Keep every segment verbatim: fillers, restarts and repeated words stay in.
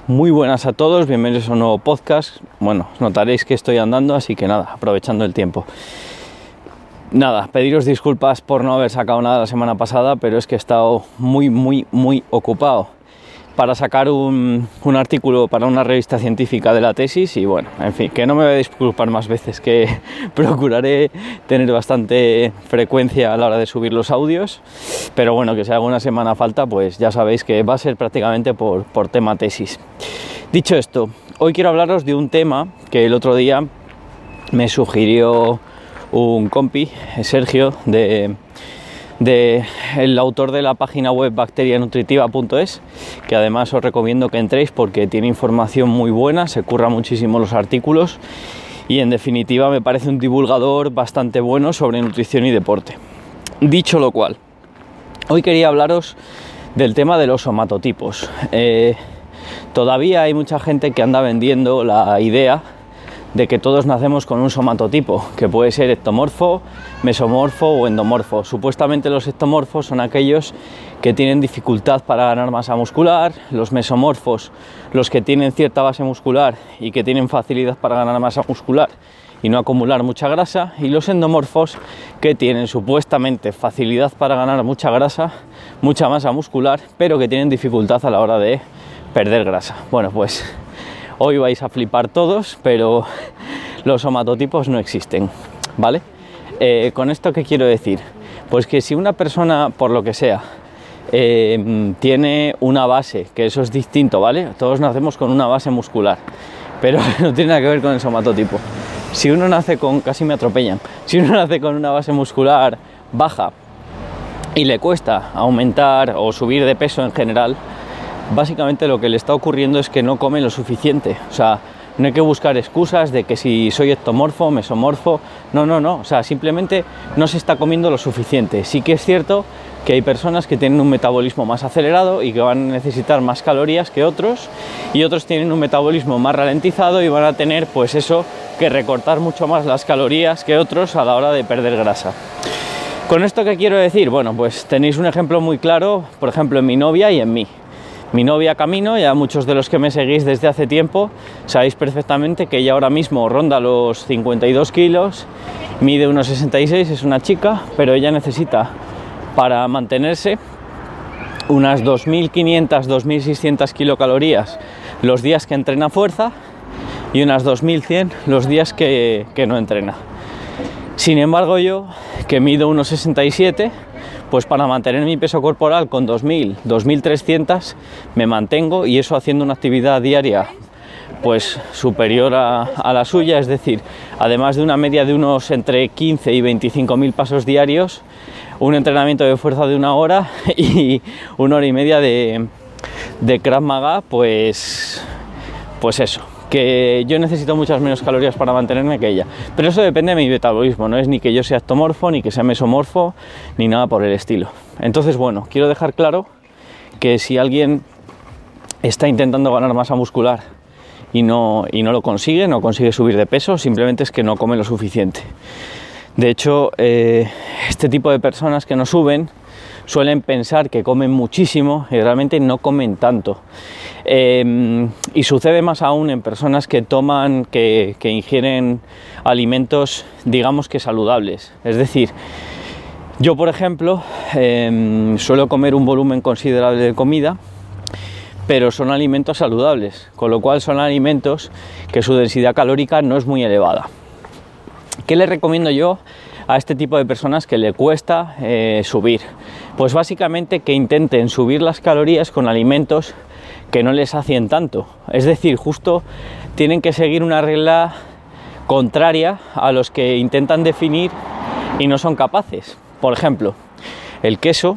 Muy buenas a todos, bienvenidos a un nuevo podcast. Bueno, notaréis que estoy andando, así que nada, aprovechando el tiempo. Nada, pediros disculpas por no haber sacado nada la semana pasada, pero es que he estado muy, muy, muy ocupado para sacar un, un artículo para una revista científica de la tesis y bueno, en fin, que no me voy a disculpar más veces, que procuraré tener bastante frecuencia a la hora de subir los audios, pero bueno, que si alguna semana falta, pues ya sabéis que va a ser prácticamente por, por tema tesis. Dicho esto, hoy quiero hablaros de un tema que el otro día me sugirió un compi, Sergio, de... de el autor de la página web bacteria nutritiva punto es, que además os recomiendo que entréis porque tiene información muy buena, se curra muchísimo los artículos y en definitiva me parece un divulgador bastante bueno sobre nutrición y deporte. Dicho lo cual, hoy quería hablaros del tema de los somatotipos. Eh, todavía hay mucha gente que anda vendiendo la idea de que todos nacemos con un somatotipo, que puede ser ectomorfo, mesomorfo o endomorfo. Supuestamente los ectomorfos son aquellos que tienen dificultad para ganar masa muscular, los mesomorfos los que tienen cierta base muscular y que tienen facilidad para ganar masa muscular y no acumular mucha grasa, y los endomorfos que tienen supuestamente facilidad para ganar mucha grasa, mucha masa muscular, pero que tienen dificultad a la hora de perder grasa. Bueno, pues hoy vais a flipar todos, pero los somatotipos no existen, ¿vale? Eh, ¿Con esto qué quiero decir? Pues que si una persona, por lo que sea, eh, tiene una base, que eso es distinto, ¿vale? Todos nacemos con una base muscular, pero no tiene nada que ver con el somatotipo. Si uno nace con, casi me atropellan, si uno nace con una base muscular baja y le cuesta aumentar o subir de peso en general, básicamente lo que le está ocurriendo es que no come lo suficiente. O sea, no hay que buscar excusas de que si soy ectomorfo, mesomorfo, no, no, no, o sea, simplemente no se está comiendo lo suficiente. Sí que es cierto que hay personas que tienen un metabolismo más acelerado y que van a necesitar más calorías que otros, y otros tienen un metabolismo más ralentizado y van a tener, pues eso, que recortar mucho más las calorías que otros a la hora de perder grasa. ¿Con esto qué quiero decir? Bueno, pues tenéis un ejemplo muy claro, por ejemplo, en mi novia y en mí. Mi novia Camino, ya muchos de los que me seguís desde hace tiempo sabéis perfectamente que ella ahora mismo ronda los cincuenta y dos kilos, mide uno sesenta y seis, es una chica, pero ella necesita para mantenerse unas dos mil quinientas a dos mil seiscientas kilocalorías los días que entrena fuerza y unas dos mil cien los días que, que no entrena. Sin embargo, yo, que mido uno sesenta y siete, pues para mantener mi peso corporal con dos mil, dos mil trescientos me mantengo, y eso haciendo una actividad diaria pues superior a, a la suya, es decir, además de una media de unos entre quince y veinticinco mil pasos diarios, un entrenamiento de fuerza de una hora y una hora y media de, de Krav Maga, pues, pues eso, que yo necesito muchas menos calorías para mantenerme que ella, pero eso depende de mi metabolismo, no es ni que yo sea ectomorfo, ni que sea mesomorfo, ni nada por el estilo. Entonces, bueno, quiero dejar claro que si alguien está intentando ganar masa muscular y no, y no lo consigue, no consigue subir de peso, simplemente es que no come lo suficiente. De hecho, eh, este tipo de personas que no suben suelen pensar que comen muchísimo y realmente no comen tanto. Eh, y sucede más aún en personas que toman, que, que ingieren alimentos, digamos que saludables. Es decir, yo por ejemplo eh, suelo comer un volumen considerable de comida, pero son alimentos saludables, con lo cual son alimentos que su densidad calórica no es muy elevada. ¿Qué le recomiendo yo a este tipo de personas que le cuesta eh, subir? Pues básicamente que intenten subir las calorías con alimentos que no les sacien tanto. Es decir, justo tienen que seguir una regla contraria a los que intentan definir y no son capaces. Por ejemplo, el queso,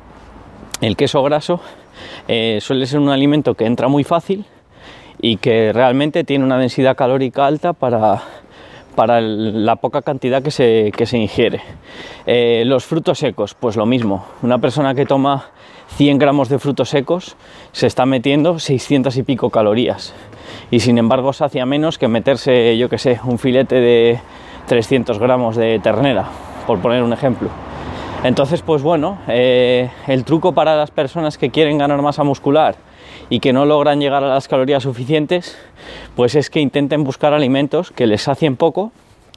el queso graso, eh, suele ser un alimento que entra muy fácil y que realmente tiene una densidad calórica alta para... para la poca cantidad que se, que se ingiere. Eh, los frutos secos, pues lo mismo. Una persona que toma cien gramos de frutos secos se está metiendo seiscientas y pico calorías, y sin embargo sacia menos que meterse, yo que sé, un filete de trescientos gramos de ternera, por poner un ejemplo. Entonces, pues bueno, eh, el truco para las personas que quieren ganar masa muscular y que no logran llegar a las calorías suficientes, pues es que intenten buscar alimentos que les sacien poco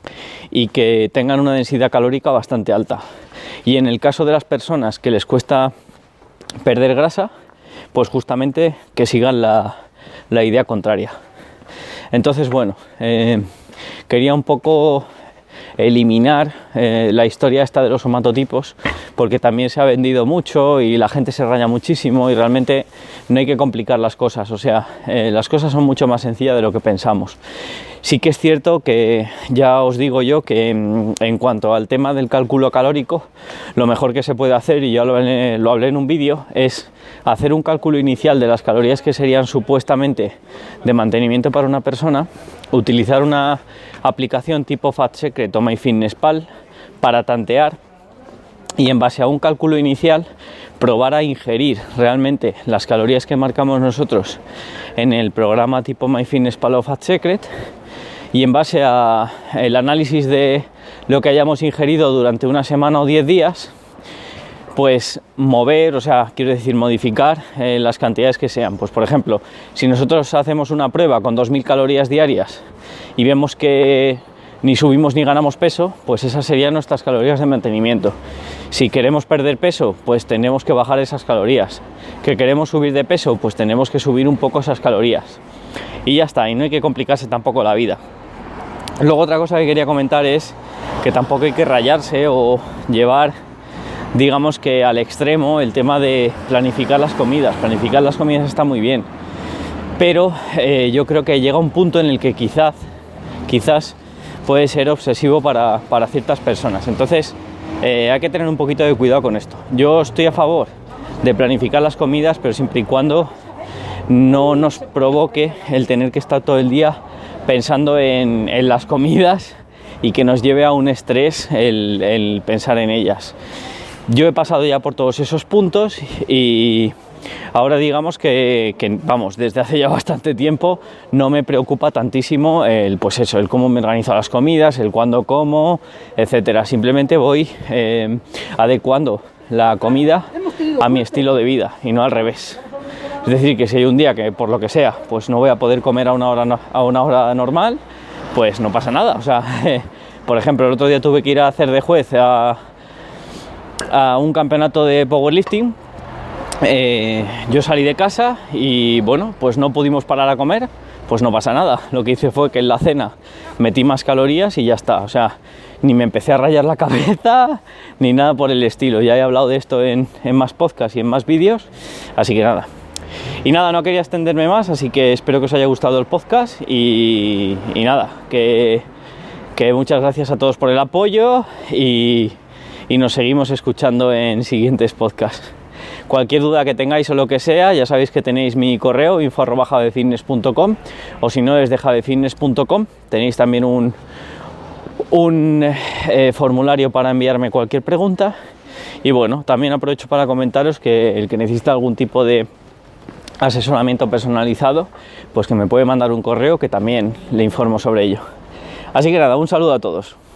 y que tengan una densidad calórica bastante alta. Y en el caso de las personas que les cuesta perder grasa, pues justamente que sigan la, la idea contraria. Entonces, bueno, eh, quería un poco eliminar eh, la historia esta de los somatotipos, porque también se ha vendido mucho y la gente se raya muchísimo y realmente no hay que complicar las cosas, o sea, eh, las cosas son mucho más sencillas de lo que pensamos. Sí que es cierto que ya os digo yo que en, en cuanto al tema del cálculo calórico, lo mejor que se puede hacer, y ya lo, lo hablé en un vídeo, es hacer un cálculo inicial de las calorías que serían supuestamente de mantenimiento para una persona, utilizar una aplicación tipo Fat Secret o MyFitnessPal para tantear y en base a un cálculo inicial probar a ingerir realmente las calorías que marcamos nosotros en el programa tipo MyFitnessPal o Fat Secret, y en base a el análisis de lo que hayamos ingerido durante una semana o diez días, pues mover, o sea, quiero decir modificar eh, las cantidades que sean. Pues por ejemplo, si nosotros hacemos una prueba con dos mil calorías diarias y vemos que ni subimos ni ganamos peso, pues esas serían nuestras calorías de mantenimiento. Si queremos perder peso, pues tenemos que bajar esas calorías. Que queremos subir de peso, pues tenemos que subir un poco esas calorías. Y ya está, y no hay que complicarse tampoco la vida. Luego otra cosa que quería comentar es que tampoco hay que rayarse o llevar, digamos que al extremo, el tema de planificar las comidas. Planificar las comidas está muy bien, pero eh, yo creo que llega un punto en el que quizás, quizás puede ser obsesivo para, para ciertas personas. Entonces eh, hay que tener un poquito de cuidado con esto. Yo estoy a favor de planificar las comidas, pero siempre y cuando no nos provoque el tener que estar todo el día pensando en, en las comidas y que nos lleve a un estrés el, el pensar en ellas. Yo he pasado ya por todos esos puntos y ahora digamos que, que, vamos, desde hace ya bastante tiempo no me preocupa tantísimo el, pues eso, el cómo me organizo las comidas, el cuándo como, etcétera. Simplemente voy eh, adecuando la comida a mi estilo de vida y no al revés. Es decir, que si hay un día que por lo que sea, pues no voy a poder comer a una hora, a una hora normal, pues no pasa nada. O sea, eh, por ejemplo, el otro día tuve que ir a hacer de juez a, a un campeonato de powerlifting. Eh, yo salí de casa y bueno, pues no pudimos parar a comer, pues no pasa nada. Lo que hice fue que en la cena metí más calorías y ya está. O sea, ni me empecé a rayar la cabeza ni nada por el estilo. Ya he hablado de esto en, en más podcasts y en más vídeos, así que nada. Y nada, no quería extenderme más, así que espero que os haya gustado el podcast y, y nada, que, que muchas gracias a todos por el apoyo y, y nos seguimos escuchando en siguientes podcasts. Cualquier duda que tengáis o lo que sea, ya sabéis que tenéis mi correo info arroba javefitness punto com, o si no es de javefitness punto com. Tenéis también un, un eh, formulario para enviarme cualquier pregunta. Y bueno, también aprovecho para comentaros que el que necesita algún tipo de asesoramiento personalizado, pues que me puede mandar un correo que también le informo sobre ello. Así que nada, un saludo a todos.